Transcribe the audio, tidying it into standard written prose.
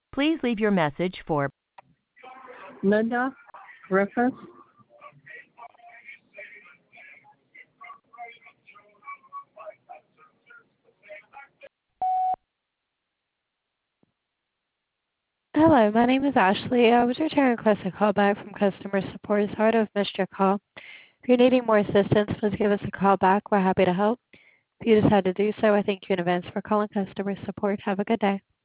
Please leave your message for Linda Griffiths. Hello, my name is Ashley. I was returning a request a call back from customer support. Sorry to have missed your call. If you're needing more assistance, please give us a call back. We're happy to help. If you decide to do so, I thank you in advance for calling customer support. Have a good day.